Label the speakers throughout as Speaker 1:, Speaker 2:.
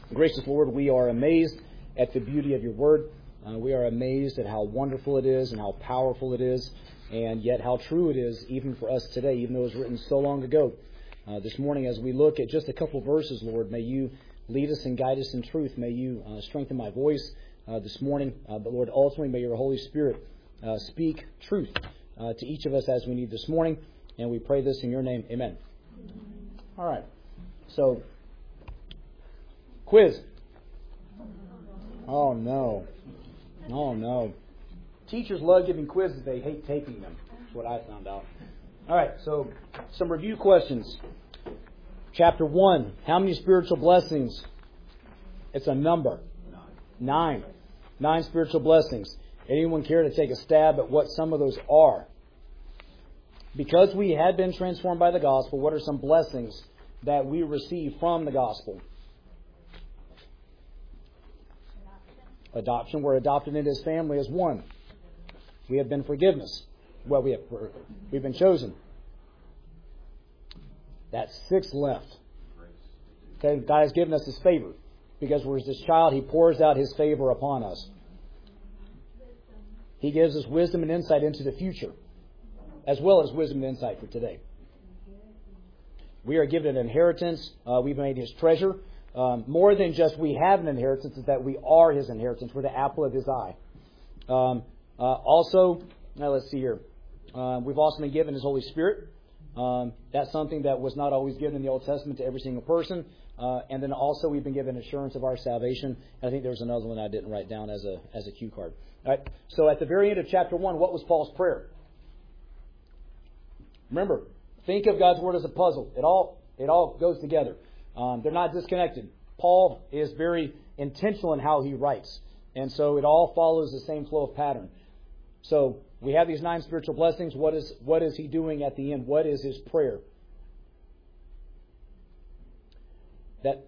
Speaker 1: Gracious Lord, we are amazed at the beauty of your word. We are amazed at how wonderful it is and how powerful it is, and yet how true it is even for us today, even though it was written so long ago. This morning, as we look at just a couple verses, Lord, may you lead us and guide us in truth. May you strengthen my voice this morning. But Lord, ultimately, may your Holy Spirit speak truth to each of us as we need this morning. And we pray this in your name. Amen. All right. So, quiz. Oh, no. Oh, no. Teachers love giving quizzes. They hate taking them. That's what I found out. All right. So, some review questions. Chapter 1. How many spiritual blessings? It's a number. 9. 9 spiritual blessings. Anyone care to take a stab at what some of those are? Because we had been transformed by the gospel, what are some blessings that we receive from the gospel? Adoption. We're adopted into His family as one. We have been forgiveness. Well, we've been chosen. That's 6 left. Okay, God has given us His favor. Because we're His child, He pours out His favor upon us. He gives us wisdom and insight into the future, as well as wisdom and insight for today. We are given an inheritance. We've made His treasure. More than just we have an inheritance, is that we are His inheritance. We're the apple of His eye. Also, now let's see here. We've also been given His Holy Spirit. That's something that was not always given in the Old Testament to every single person. And then also we've been given assurance of our salvation. And I think there was another one I didn't write down as a cue card. All right. So at the very end of chapter 1, what was Paul's prayer? Remember, think of God's Word as a puzzle. It all goes together. They're not disconnected. Paul is very intentional in how he writes. And so it all follows the same flow of pattern. So we have these 9 spiritual blessings. What is he doing at the end? What is his prayer? That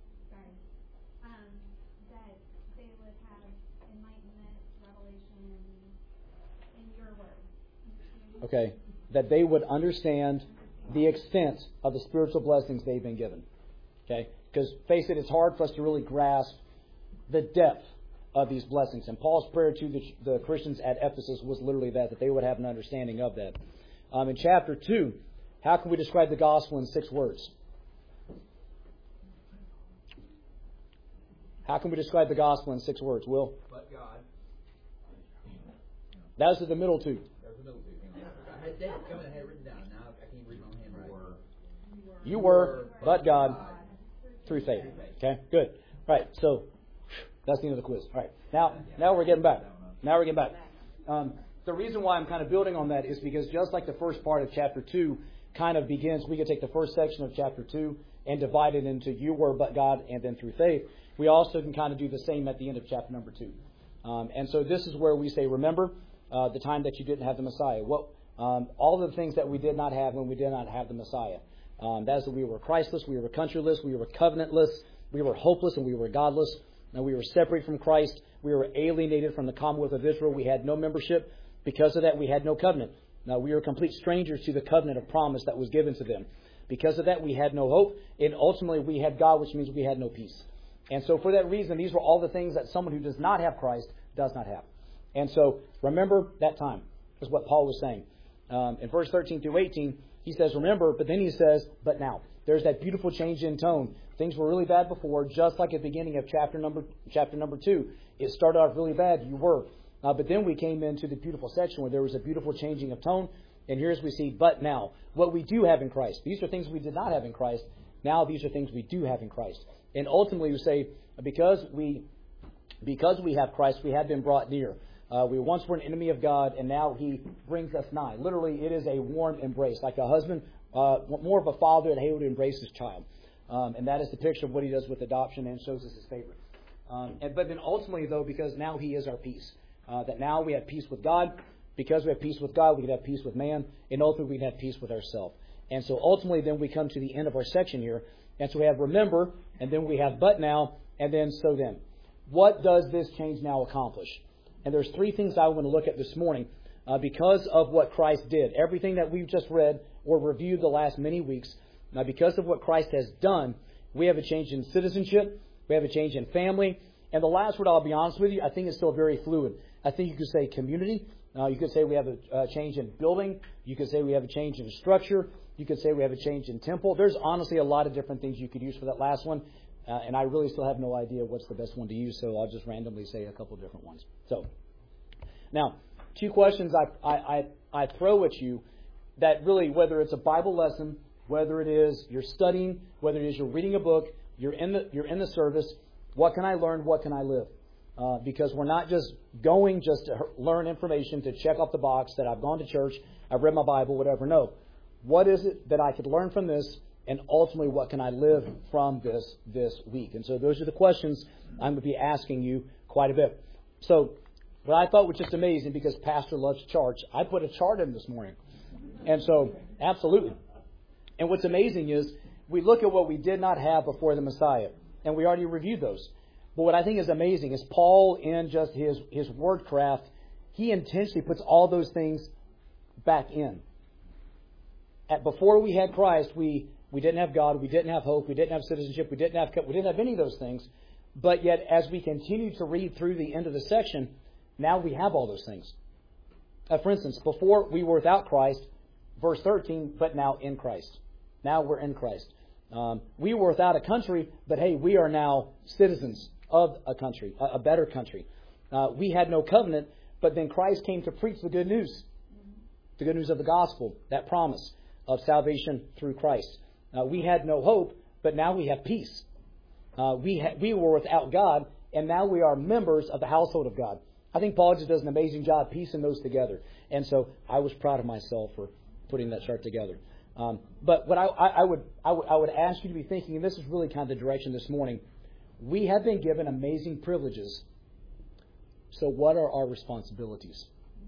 Speaker 2: they would have enlightenment, revelation in your word.
Speaker 1: Okay. That they would understand the extent of the spiritual blessings they've been given. Okay? Because, face it, it's hard for us to really grasp the depth of these blessings. And Paul's prayer to the Christians at Ephesus was literally that they would have an understanding of that. In chapter 2, how can we describe the gospel in 6 words? How can we describe the gospel in 6 words, Will?
Speaker 3: But God.
Speaker 1: Those are the middle 2.
Speaker 3: There's the middle 2. I had it written down. Now I can't read my own handwriting.
Speaker 1: You were, but God, through faith. Okay, good. All right, so that's the end of the quiz. All right, now we're getting back. The reason why I'm kind of building on that is because just like the first part of chapter 2 kind of begins, we could take the first section of chapter 2 and divide it into you were, but God, and then through faith. We also can kind of do the same at the end of chapter number 2. And so this is where we say, remember the time that you didn't have the Messiah. All the things that we did not have when we did not have the Messiah. That is that we were Christless, we were countryless, we were covenantless, we were hopeless, and we were godless. And we were separated from Christ. We were alienated from the Commonwealth of Israel. We had no membership. Because of that, we had no covenant. Now, we were complete strangers to the covenant of promise that was given to them. Because of that, we had no hope. And ultimately, we had God, which means we had no peace. And so for that reason, these were all the things that someone who does not have Christ does not have. And so remember that time, is what Paul was saying. In verse 13 through 18, he says, remember, but then he says, but now. There's that beautiful change in tone. Things were really bad before, just like at the beginning of chapter number 2. It started off really bad, you were. But then we came into the beautiful section where there was a beautiful changing of tone. And here's we see, but now, what we do have in Christ. These are things we did not have in Christ. Now these are things we do have in Christ. And ultimately we say, because we have Christ, we have been brought near. We once were an enemy of God, and now He brings us nigh. Literally, it is a warm embrace, like a husband, more of a father that he would embrace his child. And that is the picture of what He does with adoption and shows us His favor. But then ultimately, though, because now He is our peace, that now we have peace with God. Because we have peace with God, we can have peace with man, and ultimately we can have peace with ourselves. And so ultimately, then we come to the end of our section here. And so we have remember, and then we have but now, and then so then. What does this change now accomplish? And there's 3 things I want to look at this morning because of what Christ did. Everything that we've just read or reviewed the last many weeks, because of what Christ has done, we have a change in citizenship, We have a change in family. And the last word, I'll be honest with you, I think is still very fluid. I think you could say community. You could say we have a change in building. You could say we have a change in structure. You could say we have a change in temple. There's honestly a lot of different things you could use for that last one. And I really still have no idea what's the best one to use, so I'll just randomly say a couple different ones. So, now, 2 questions I throw at you that really, whether it's a Bible lesson, whether it is you're studying, whether it is you're reading a book, you're in the service, what can I learn, what can I live? Because we're not just going just to learn information to check off the box that I've gone to church, I've read my Bible, whatever. No. What is it that I could learn from this, and ultimately what can I live from this week? And so those are the questions I'm going to be asking you quite a bit. So what I thought was just amazing, because Pastor loves charts, I put a chart in this morning. And so, absolutely. And what's amazing is we look at what we did not have before the Messiah, and we already reviewed those. But what I think is amazing is Paul, in just his word craft, he intentionally puts all those things back in. Before we had Christ, we didn't have God, we didn't have hope, we didn't have citizenship, we didn't have any of those things. But yet, as we continue to read through the end of the section, now we have all those things. For instance, before we were without Christ, verse 13, but now in Christ. Now we're in Christ. We were without a country, but hey, we are now citizens of a country, a better country. We had no covenant, but then Christ came to preach the good news. The good news of the gospel, that promise of salvation through Christ. We had no hope, but now we have peace. We were without God, and now we are members of the household of God. I think Paul just does an amazing job piecing those together. And so I was proud of myself for putting that chart together. But what I would ask you to be thinking, and this is really kind of the direction this morning, we have been given amazing privileges. So what are our responsibilities?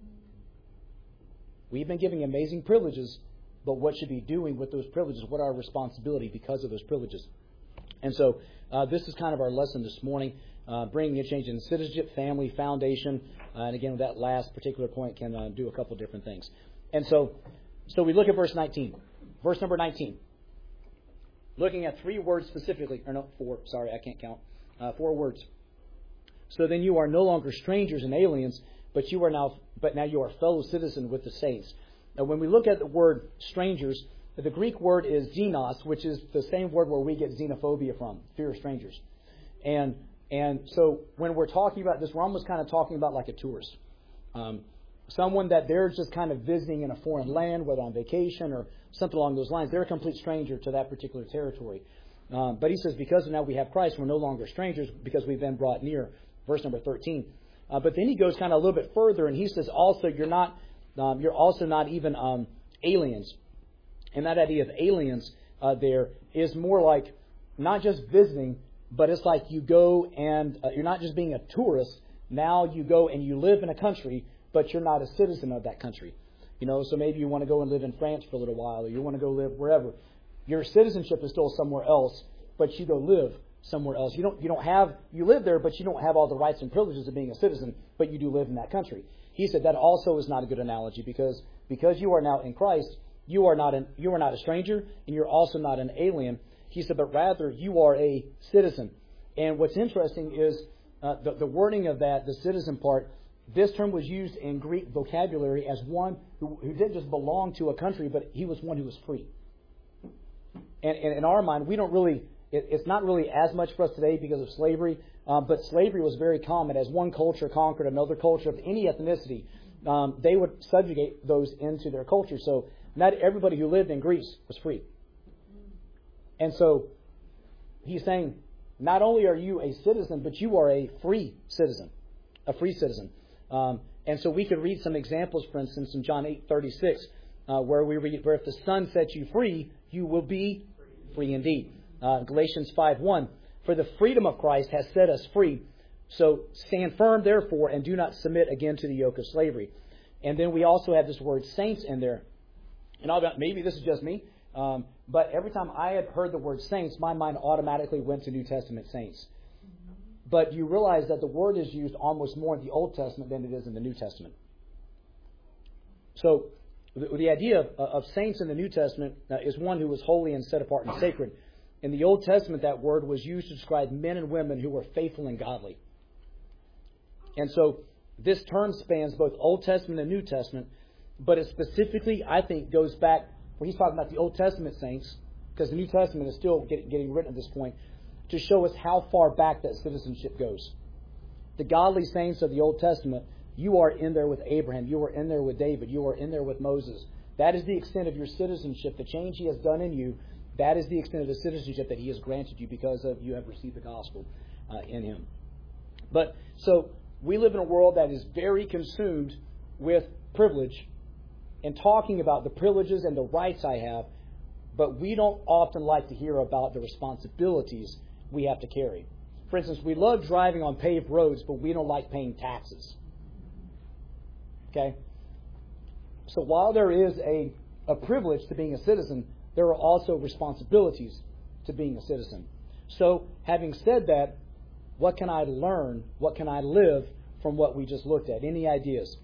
Speaker 1: We've been given amazing privileges, but what should we be doing with those privileges? What are our responsibility because of those privileges? And so this is kind of our lesson this morning, bringing a change in citizenship, family, foundation. And again, that last particular point can do a couple different things. And so we look at verse 19. Verse number 19. Looking at 3 words specifically. Or no, 4. Sorry, I can't count. 4 words. So then you are no longer strangers and aliens, but now you are fellow citizens with the saints. Now, when we look at the word strangers, the Greek word is xenos, which is the same word where we get xenophobia from, fear of strangers. And so when we're talking about this, we're almost kind of talking about like a tourist. Someone that they're just kind of visiting in a foreign land, whether on vacation or something along those lines. They're a complete stranger to that particular territory. But he says, because now we have Christ, we're no longer strangers because we've been brought near. Verse number 13. But then he goes kind of a little bit further, and he says, also, you're also not even aliens. And that idea of aliens there is more like not just visiting, but it's like you go and you're not just being a tourist. Now you go and you live in a country, but you're not a citizen of that country. So maybe you want to go and live in France for a little while, or you want to go live wherever. Your citizenship is still somewhere else, but you go live somewhere else. You live there, but you don't have all the rights and privileges of being a citizen, but you do live in that country. He said that also is not a good analogy, because you are now in Christ, you are not a stranger, and you're also not an alien. He said, but rather you are a citizen. And what's interesting is the wording of that, the citizen part. This term was used in Greek vocabulary as one who didn't just belong to a country, but he was one who was free. And in our mind, we don't really. It's not really as much for us today because of slavery, but slavery was very common. As one culture conquered another culture of any ethnicity, they would subjugate those into their culture. So not everybody who lived in Greece was free. And so he's saying, not only are you a citizen, but you are a free citizen. A free citizen. And so we could read some examples, for instance, in John 8:36, where we read, where if the Son sets you free, you will be free indeed. Galatians 5:1, for the freedom of Christ has set us free. So stand firm, therefore, and do not submit again to the yoke of slavery. And then we also have this word saints in there. And maybe this is just me, but every time I had heard the word saints, my mind automatically went to New Testament saints. But you realize that the word is used almost more in the Old Testament than it is in the New Testament. So the idea of saints in the New Testament is one who was holy and set apart and sacred. In the Old Testament, that word was used to describe men and women who were faithful and godly. And so this term spans both Old Testament and New Testament, but it specifically, I think, goes back where he's talking about the Old Testament saints, because the New Testament is still getting written at this point, to show us how far back that citizenship goes. The godly saints of the Old Testament, you are in there with Abraham, you are in there with David, you are in there with Moses. That is the extent of your citizenship. The change he has done in you, that is the extent of the citizenship that he has granted you because of you have received the gospel in him. But so we live in a world that is very consumed with privilege and talking about the privileges and the rights I have, but we don't often like to hear about the responsibilities we have to carry. For instance, we love driving on paved roads, but we don't like paying taxes. Okay? So while there is a privilege to being a citizen, there are also responsibilities to being a citizen. So, having said that, what can I learn? What can I live from what we just looked at? Any ideas?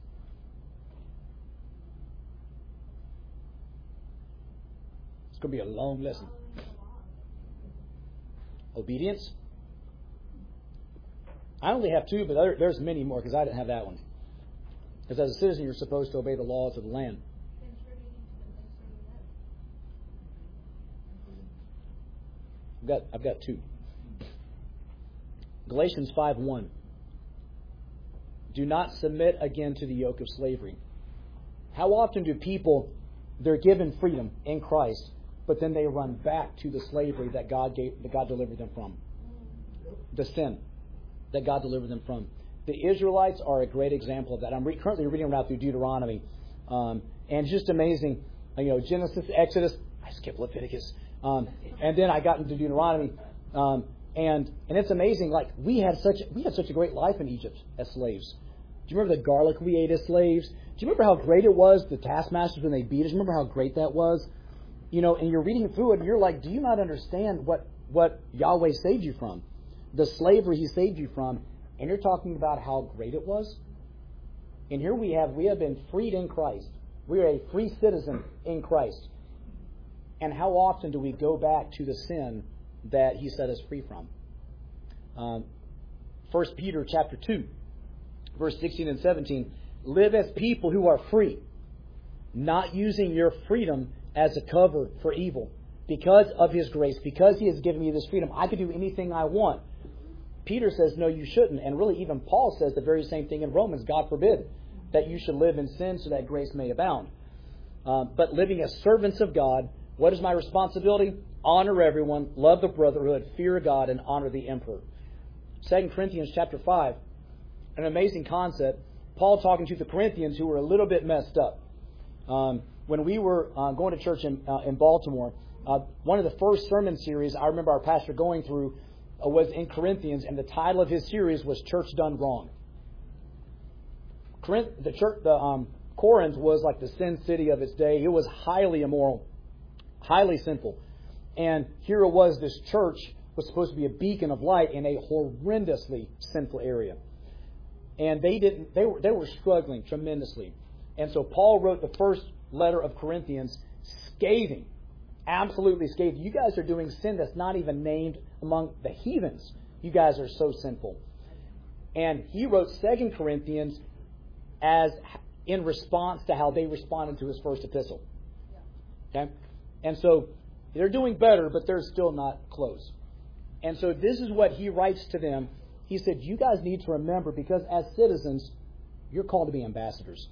Speaker 1: It's going to be a long lesson. Obedience? I only have two, but there's many more because I didn't have that one. Because as a citizen, you're supposed to obey the laws of the land. I've got two. Galatians 5:1. Do not submit again to the yoke of slavery. How often do people, they're given freedom in Christ, but then they run back to the slavery that God delivered them from? The sin that God delivered them from. The Israelites are a great example of that. I'm currently reading around through Deuteronomy. And it's just amazing. Genesis, Exodus, I skipped Leviticus. And then I got into Deuteronomy. And it's amazing. Like we had such a great life in Egypt as slaves. Do you remember the garlic we ate as slaves? Do you remember how great it was, the taskmasters when they beat us? Remember how great that was? And you're reading through it and you're like, do you not understand what Yahweh saved you from? The slavery He saved you from. And you're talking about how great it was? And here we have been freed in Christ. We are a free citizen in Christ. And how often do we go back to the sin that He set us free from? 1 Peter chapter 2, verse 16 and 17. Live as people who are free, not using your freedom as a cover for evil. Because of His grace, because He has given you this freedom, I can do anything I want. Peter says, no, you shouldn't. And really, even Paul says the very same thing in Romans. God forbid that you should live in sin so that grace may abound. But living as servants of God, what is my responsibility? Honor everyone, love the brotherhood, fear God, and honor the emperor. 2 Corinthians chapter 5, an amazing concept. Paul talking to the Corinthians who were a little bit messed up. When we were going to church in Baltimore, one of the first sermon series I remember our pastor going through was in Corinthians, and the title of his series was Church Done Wrong. Corinth was like the sin city of its day. It was highly immoral, highly sinful. And here it was, this church was supposed to be a beacon of light in a horrendously sinful area. And they were struggling tremendously. And so Paul wrote the first letter of Corinthians scathing, absolutely scathing. You guys are doing sin that's not even named among the heathens. You guys are so sinful. And he wrote 2 Corinthians as in response to how they responded to his first epistle. Okay? And so they're doing better, but they're still not close. And so this is what he writes to them. He said, you guys need to remember, because as citizens, you're called to be ambassadors.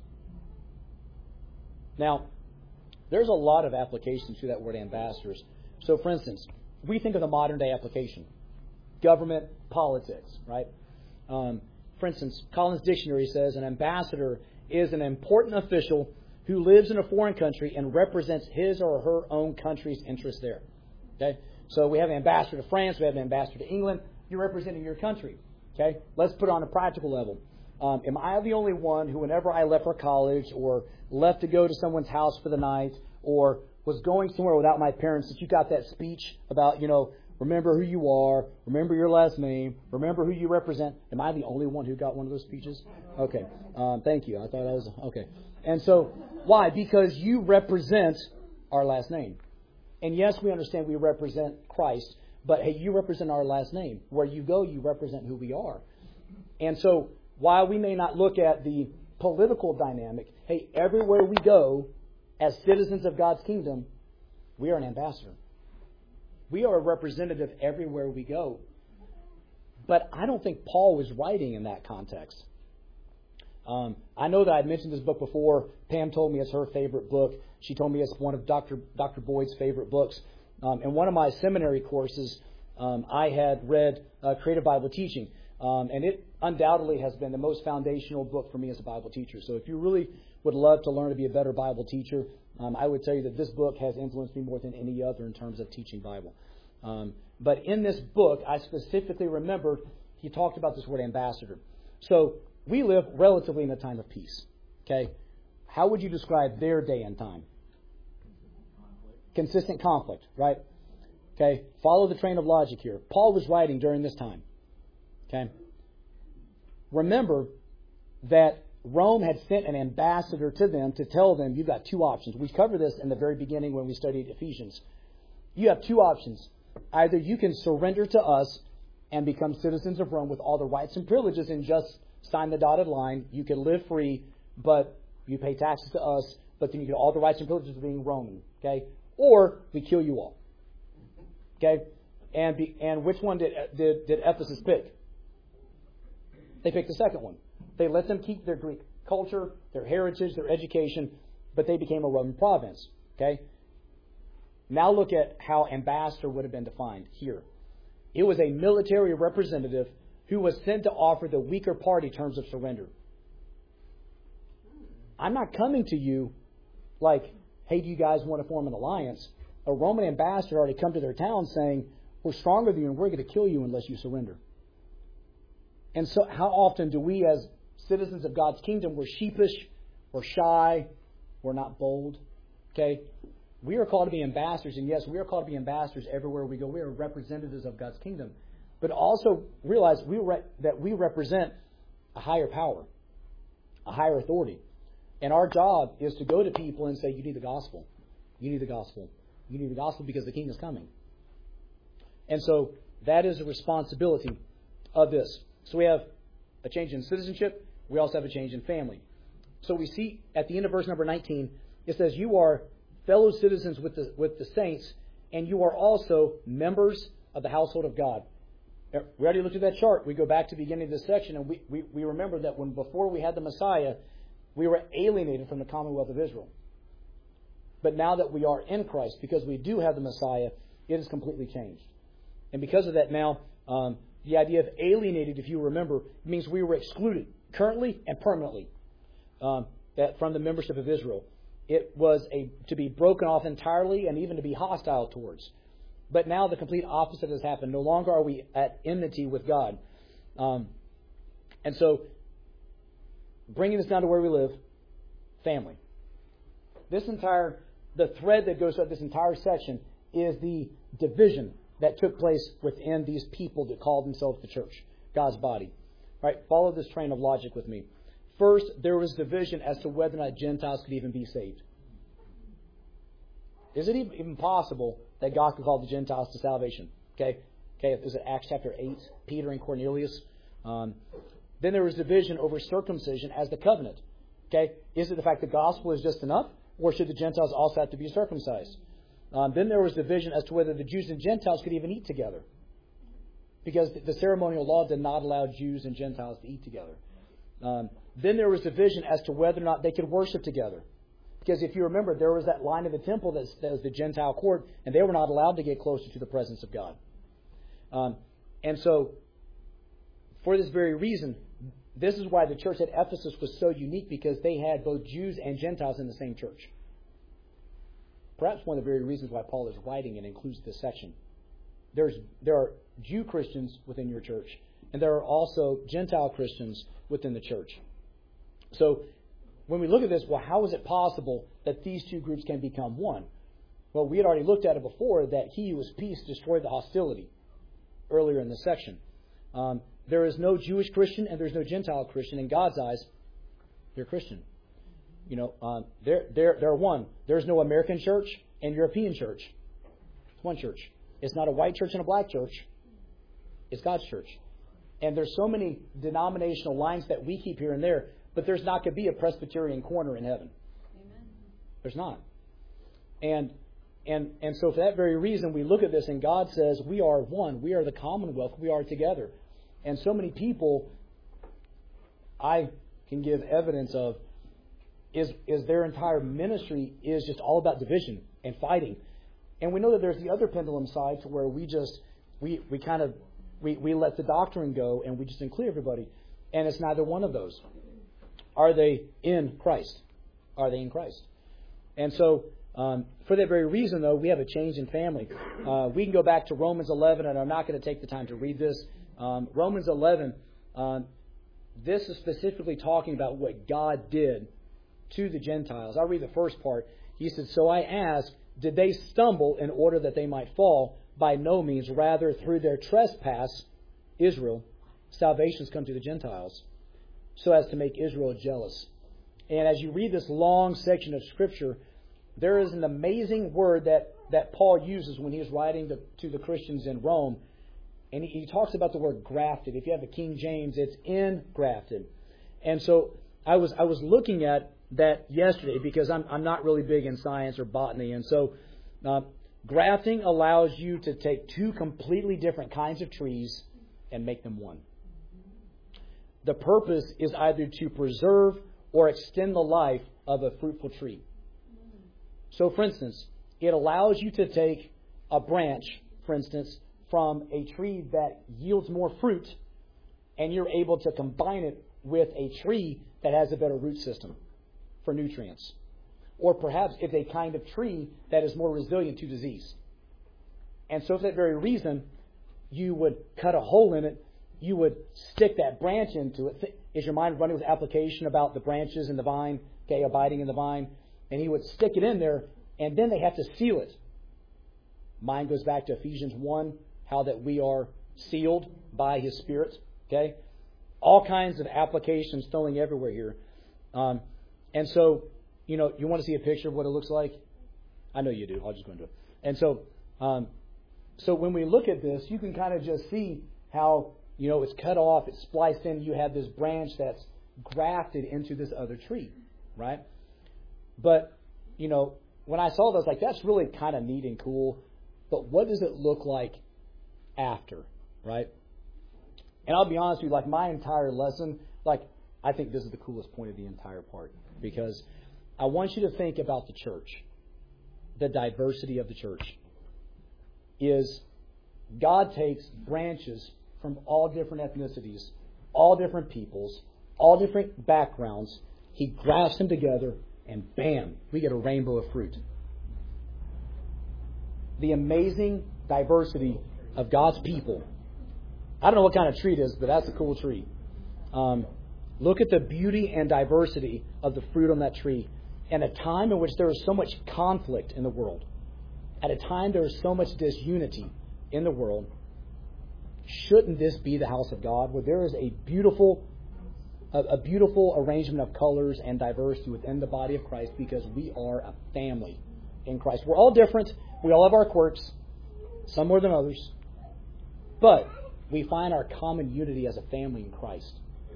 Speaker 1: Now, there's a lot of applications to that word ambassadors. So, for instance, we think of the modern day application. Government, politics, right? For instance, Collins Dictionary says an ambassador is an important official who lives in a foreign country and represents his or her own country's interests there. Okay? So we have an ambassador to France, we have an ambassador to England. You're representing your country. Okay? Let's put it on a practical level. Am I the only one who, whenever I left for college or left to go to someone's house for the night or was going somewhere without my parents, that you got that speech about, remember who you are, remember your last name, remember who you represent? Am I the only one who got one of those speeches? Okay. Thank you. I thought I was... Okay. And so, why? Because you represent our last name. And yes, we understand we represent Christ, But hey, you represent our last name. Where you go, you represent who we are. And so while we may not look at the political dynamic, hey, everywhere we go as citizens of God's kingdom, we are an ambassador. We are a representative everywhere we go. But I don't think Paul was writing in that context. I know that I'd mentioned this book before. Pam told me it's her favorite book. She told me it's one of Dr. Boyd's favorite books. In one of my seminary courses, I had read Creative Bible Teaching. And it undoubtedly has been the most foundational book for me as a Bible teacher. So if you really would love to learn to be a better Bible teacher, I would tell you that this book has influenced me more than any other in terms of teaching Bible. But in this book, I specifically remembered he talked about this word ambassador. So we live relatively in a time of peace. Okay? How would you describe their day and time? Consistent conflict, right? Okay? Follow the train of logic here. Paul was writing during this time. Okay? Remember that Rome had sent an ambassador to them to tell them you've got two options. We covered this in the very beginning when we studied Ephesians. You have two options. Either you can surrender to us and become citizens of Rome with all the rights and privileges and just sign the dotted line. You can live free, but you pay taxes to us, but then you get all the rights and privileges of being Roman. Okay? Or we kill you all. Okay? And which one did Ephesus pick? They picked the second one. They let them keep their Greek culture, their heritage, their education, but they became a Roman province. Okay? Now look at how ambassador would have been defined here. It was a military representative who was sent to offer the weaker party terms of surrender. I'm not coming to you like, hey, do you guys want to form an alliance? A Roman ambassador already come to their town saying, we're stronger than you and we're going to kill you unless you surrender. And so how often do we as citizens of God's kingdom, we're sheepish, we're shy, we're not bold? Okay? We are called to be ambassadors, and yes, we are called to be ambassadors everywhere we go. We are representatives of God's kingdom. But also realize that we represent a higher power, a higher authority. And our job is to go to people and say, you need the gospel. You need the gospel. You need the gospel because the king is coming. And so that is a responsibility of this. So we have a change in citizenship. We also have a change in family. So we see at the end of verse number 19, it says, you are fellow citizens with the saints, and you are also members of the household of God. We already looked at that chart. We go back to the beginning of this section, and we remember that before we had the Messiah, we were alienated from the Commonwealth of Israel. But now that we are in Christ, because we do have the Messiah, it has completely changed. And because of that now, the idea of alienated, if you remember, means we were excluded currently and permanently that from the membership of Israel. It was to be broken off entirely and even to be hostile towards. But now the complete opposite has happened. No longer are we at enmity with God. And so, bringing this down to where we live, family. The thread that goes through this entire section is the division that took place within these people that called themselves the church, God's body. All right, follow this train of logic with me. First, there was division as to whether or not Gentiles could even be saved. Is it even possible that God could call the Gentiles to salvation? Okay. Is it Acts chapter 8, Peter and Cornelius? Then there was division over circumcision as the covenant. Okay. Is it the fact the gospel is just enough, or should the Gentiles also have to be circumcised? Then there was division as to whether the Jews and Gentiles could even eat together, because the ceremonial law did not allow Jews and Gentiles to eat together. Then there was division as to whether or not they could worship together. Because if you remember, there was that line of the temple that was the Gentile court, and they were not allowed to get closer to the presence of God. And so, for this very reason, this is why the church at Ephesus was so unique, because they had both Jews and Gentiles in the same church. Perhaps one of the very reasons why Paul is writing and includes this section. There are Jew Christians within your church, and there are also Gentile Christians within the church. So, when we look at this, well, how is it possible that these two groups can become one? Well, we had already looked at it before, that he who is peace destroyed the hostility earlier in the section. There is no Jewish Christian and there's no Gentile Christian. In God's eyes, they're Christian. They're one. There's no American church and European church. It's one church. It's not a white church and a black church. It's God's church. And there's so many denominational lines that we keep here and there, but there's not going to be a Presbyterian corner in heaven.
Speaker 2: Amen.
Speaker 1: There's not. And so for that very reason, we look at this and God says, we are one. We are the commonwealth. We are together. And so many people, I can give evidence of, is their entire ministry is just all about division and fighting. And we know that there's the other pendulum side to where we let the doctrine go and we just include everybody. And it's neither one of those. Are they in Christ? Are they in Christ? And so, for that very reason, though, we have a change in family. We can go back to Romans 11, and I'm not going to take the time to read this. Romans 11, this is specifically talking about what God did to the Gentiles. I'll read the first part. He said, "So I ask, did they stumble in order that they might fall? By no means. Rather, through their trespass, Israel, salvation has come to the Gentiles, so as to make Israel jealous." And as you read this long section of Scripture, there is an amazing word that Paul uses when he's writing to the Christians in Rome. And he talks about the word grafted. If you have the King James, it's engrafted. And so I was looking at that yesterday because I'm not really big in science or botany. And so grafting allows you to take two completely different kinds of trees and make them one. The purpose is either to preserve or extend the life of a fruitful tree. So, for instance, it allows you to take a branch, for instance, from a tree that yields more fruit, and you're able to combine it with a tree that has a better root system for nutrients. Or perhaps it's a kind of tree that is more resilient to disease. And so for that very reason, you would cut a hole in it, you would stick that branch into it. Is your mind running with application about the branches in the vine, okay, abiding in the vine? And he would stick it in there, and then they have to seal it. Mine goes back to Ephesians 1, how that we are sealed by His Spirit. Okay? All kinds of applications throwing everywhere here. And so, you want to see a picture of what it looks like? I know you do. I'll just go into it. And so, so when we look at this, you can kind of just see how, it's cut off, it's spliced in. You have this branch that's grafted into this other tree, right? But, when I saw this, that's really kind of neat and cool. But what does it look like after, right? And I'll be honest with you, my entire lesson, I think this is the coolest point of the entire part. Because I want you to think about the church. The diversity of the church is God takes branches from all different ethnicities, all different peoples, all different backgrounds. He grafts them together, and bam, we get a rainbow of fruit. The amazing diversity of God's people. I don't know what kind of tree it is, but that's a cool tree. Look at the beauty and diversity of the fruit on that tree. In a time in which there is so much conflict in the world, at a time there is so much disunity in the world, shouldn't this be the house of God, where there is a beautiful arrangement of colors and diversity within the body of Christ, because we are a family in Christ. We're all different. We all have our quirks, some more than others. But we find our common unity as a family in Christ.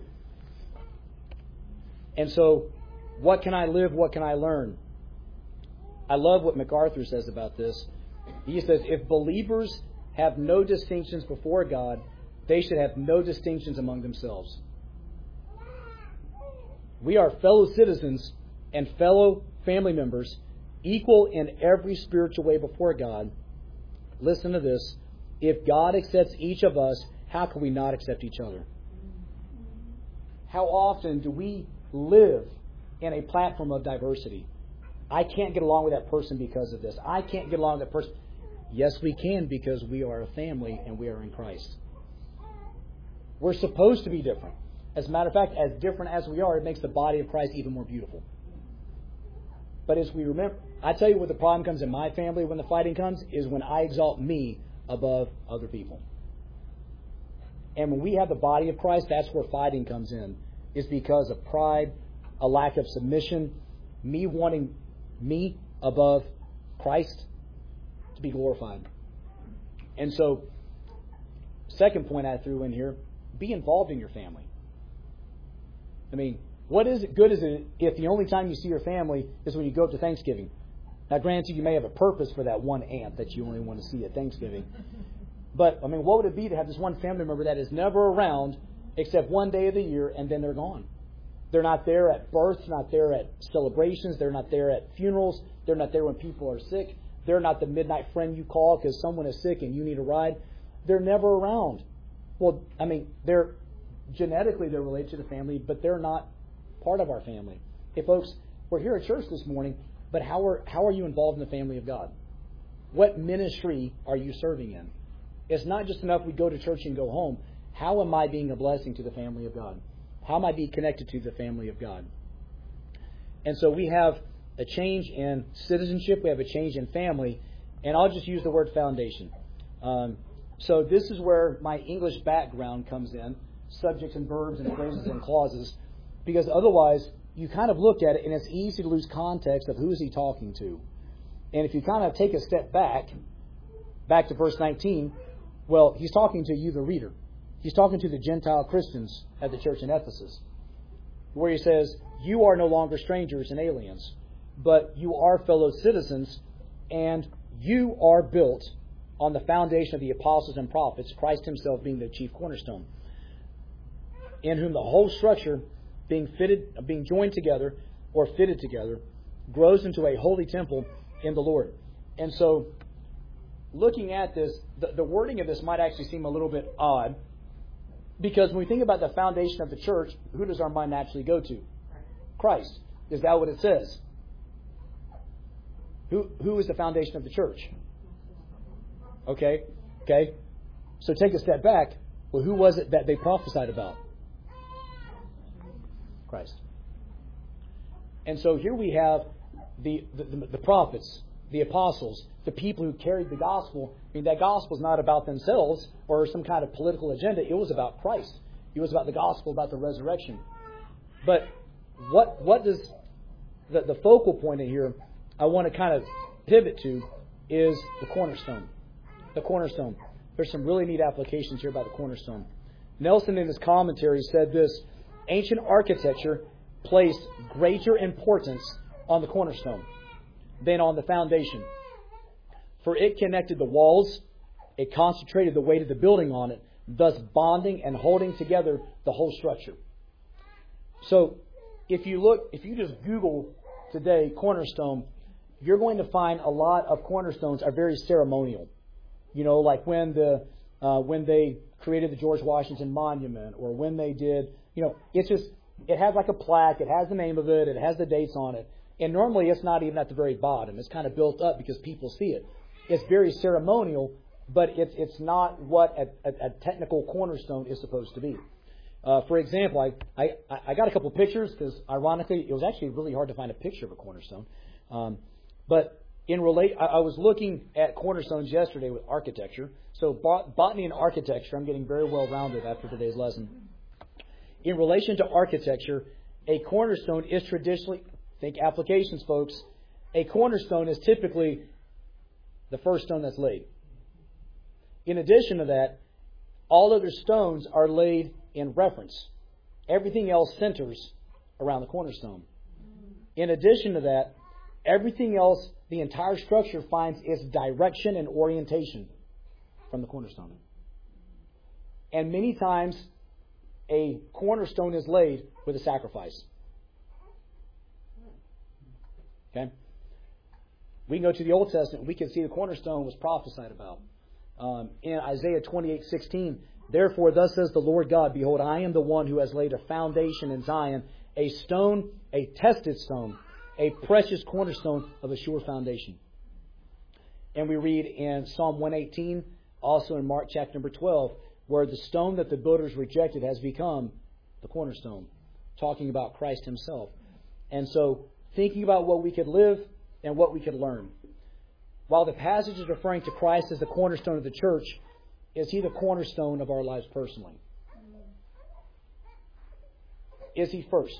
Speaker 1: And so, what can I live? What can I learn? I love what MacArthur says about this. He says, if believers have no distinctions before God, they should have no distinctions among themselves. We are fellow citizens and fellow family members, equal in every spiritual way before God. Listen to this. If God accepts each of us, how can we not accept each other? How often do we live in a platform of diversity? I can't get along with that person because of this. I can't get along with that person. Yes, we can, because we are a family and we are in Christ. We're supposed to be different. As a matter of fact, as different as we are, it makes the body of Christ even more beautiful. But as we remember, I tell you what the problem comes in my family when the fighting comes, is when I exalt me above other people. And when we have the body of Christ, that's where fighting comes in. Is because of pride, a lack of submission, me wanting me above Christ to be glorified. And so, second point I threw in here, be involved in your family. I mean, what is it good is it if the only time you see your family is when you go up to Thanksgiving? Now, granted, you may have a purpose for that one aunt that you only want to see at Thanksgiving. But, I mean, what would it be to have this one family member that is never around except one day of the year and then they're gone? They're not there at births, not there at celebrations. They're not there at funerals. They're not there when people are sick. They're not the midnight friend you call because someone is sick and you need a ride. They're never around. Well, I mean, they're genetically they're related to the family, but they're not part of our family. Hey, folks, we're here at church this morning, but how are you involved in the family of God? What ministry are you serving in? It's not just enough we go to church and go home. How am I being a blessing to the family of God? How am I being connected to the family of God? And so we have a change in citizenship. We have a change in family. And I'll just use the word foundation. So this is where my English background comes in. Subjects and verbs and phrases and clauses. Because otherwise, you kind of look at it and it's easy to lose context of who is he talking to. And if you kind of take a step back to verse 19, well, he's talking to you, the reader. He's talking to the Gentile Christians at the church in Ephesus, where he says, you are no longer strangers and aliens, but you are fellow citizens, and you are built on the foundation of the apostles and prophets, Christ himself being the chief cornerstone, in whom the whole structure being joined together or fitted together grows into a holy temple in the Lord. And so, looking at this, the wording of this might actually seem a little bit odd, because when we think about the foundation of the church, who does our mind naturally go to? Christ. Is that what it says? Who is the foundation of the church? Okay. So take a step back. Well, who was it that they prophesied about? Christ. And so here we have the prophets, the apostles, the people who carried the gospel. I mean, that gospel is not about themselves or some kind of political agenda. It was about Christ. It was about the gospel, about the resurrection. But what does the focal point in here I want to kind of pivot to is the cornerstone. The cornerstone. There's some really neat applications here about the cornerstone. Nelson in his commentary said this: ancient architecture placed greater importance on the cornerstone than on the foundation. For it connected the walls, it concentrated the weight of the building on it, thus bonding and holding together the whole structure. So, if you just Google today cornerstone, you're going to find a lot of cornerstones are very ceremonial. You know, like when they created the George Washington Monument, or when they did, it has like a plaque, it has the name of it, it has the dates on it. And normally it's not even at the very bottom. It's kind of built up because people see it. It's very ceremonial, but it's not what a technical cornerstone is supposed to be. For example, I got a couple pictures because, ironically, it was actually really hard to find a picture of a cornerstone. But I was looking at cornerstones yesterday with architecture. So botany and architecture, I'm getting very well rounded after today's lesson. In relation to architecture, a cornerstone is traditionally, think applications, folks, a cornerstone is typically the first stone that's laid. In addition to that, all other stones are laid in reference. Everything else centers around the cornerstone. In addition to that, everything else, the entire structure finds its direction and orientation from the cornerstone. And many times, a cornerstone is laid with a sacrifice. Okay? We can go to the Old Testament. We can see the cornerstone was prophesied about. In Isaiah 28:16, therefore, thus says the Lord God, behold, I am the one who has laid a foundation in Zion, a stone, a tested stone, a precious cornerstone of a sure foundation. And we read in Psalm 118, also in Mark chapter number 12, where the stone that the builders rejected has become the cornerstone, talking about Christ himself. And so, thinking about what we could live and what we could learn. While the passage is referring to Christ as the cornerstone of the church, is he the cornerstone of our lives personally? Is he first?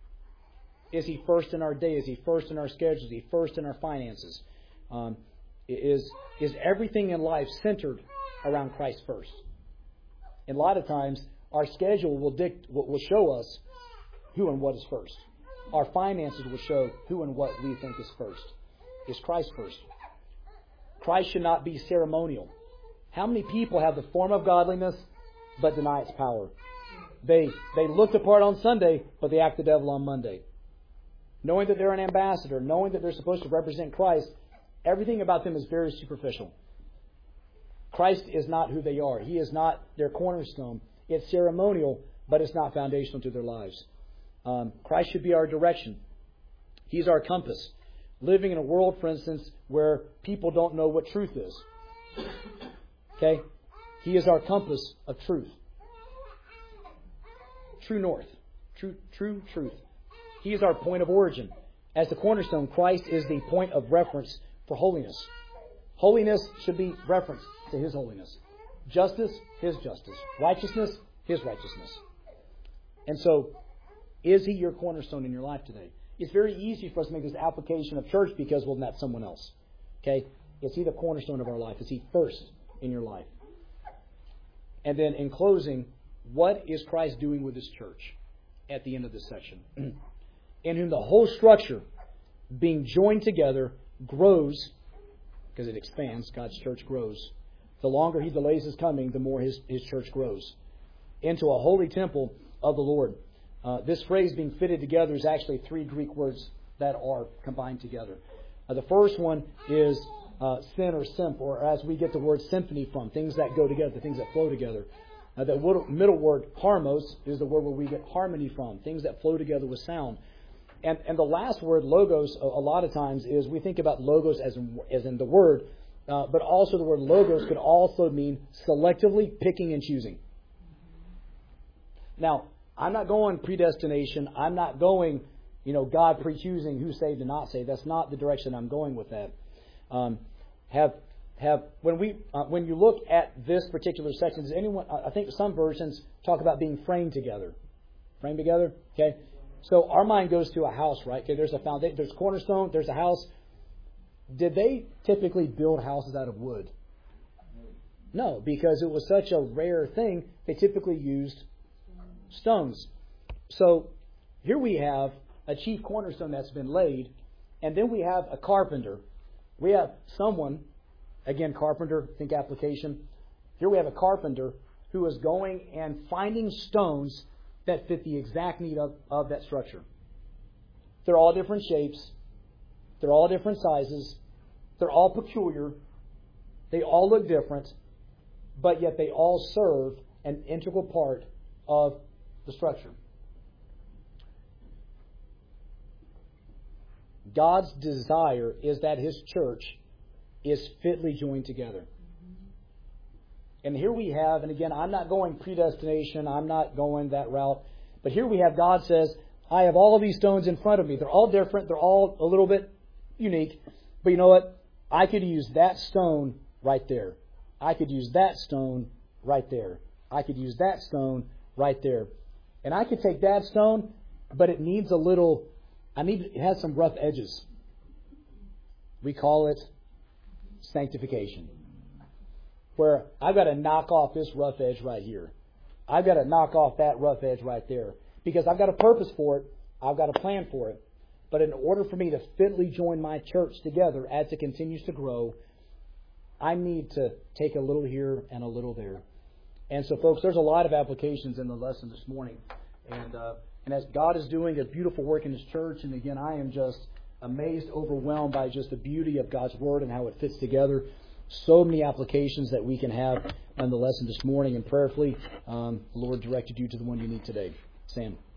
Speaker 1: Is he first in our day? Is he first in our schedules? Is he first in our finances? Is everything in life centered around Christ first? And a lot of times, our schedule will show us who and what is first. Our finances will show who and what we think is first. Is Christ first? Christ should not be ceremonial. How many people have the form of godliness but deny its power? They look the part on Sunday, but they act the devil on Monday. Knowing that they're an ambassador, knowing that they're supposed to represent Christ, everything about them is very superficial. Christ is not who they are. He is not their cornerstone. It's ceremonial, but it's not foundational to their lives. Christ should be our direction. He's our compass. Living in a world, for instance, where people don't know what truth is. Okay? He is our compass of truth. True north. True truth. He is our point of origin. As the cornerstone, Christ is the point of reference for holiness. Holiness should be referenced to His holiness. Justice, His justice. Righteousness, His righteousness. And so, is He your cornerstone in your life today? It's very easy for us to make this application of church because, well, that's someone else. Okay? Is He the cornerstone of our life? Is He first in your life? And then in closing, what is Christ doing with His church at the end of this section? In whom the whole structure, being joined together, grows, because it expands, God's church grows. The longer He delays His coming, the more His church grows. Into a holy temple of the Lord. This phrase, being fitted together, is actually 3 Greek words that are combined together. The first one is sin or symph, or as we get the word symphony from, things that go together, things that flow together. The middle word, harmos, is the word where we get harmony from, things that flow together with sound. And the last word, logos, a lot of times is we think about logos as in the word, but also the word logos could also mean selectively picking and choosing. Now, I'm not going predestination. I'm not going, God pre-choosing who's saved and not saved. That's not the direction I'm going with that. When you look at this particular section, does anyone? I think some versions talk about being framed together. Framed together, okay. So our mind goes to a house, right? Okay, there's a foundation, there's a cornerstone, there's a house. Did they typically build houses out of wood? No, because it was such a rare thing. They typically used stones. So here we have a chief cornerstone that's been laid, and then we have a carpenter. We have someone, again, carpenter, think application. Here we have a carpenter who is going and finding stones that fit the exact need of that structure. They're all different shapes. They're all different sizes. They're all peculiar. They all look different, but yet they all serve an integral part of the structure. God's desire is that His church is fitly joined together. And here we have, and again, I'm not going predestination, I'm not going that route, but here we have God says, I have all of these stones in front of me. They're all different, they're all a little bit unique, but you know what? I could use that stone right there. I could use that stone right there. I could use that stone right there. And I could take that stone, but it needs it has some rough edges. We call it sanctification. Where I've got to knock off this rough edge right here. I've got to knock off that rough edge right there. Because I've got a purpose for it. I've got a plan for it. But in order for me to fitly join my church together as it continues to grow, I need to take a little here and a little there. And so, folks, there's a lot of applications in the lesson this morning. And as God is doing a beautiful work in His church, and again, I am just amazed, overwhelmed by just the beauty of God's Word and how it fits together. So many applications that we can have on the lesson this morning, and prayerfully, the Lord directed you to the one you need today. Sam.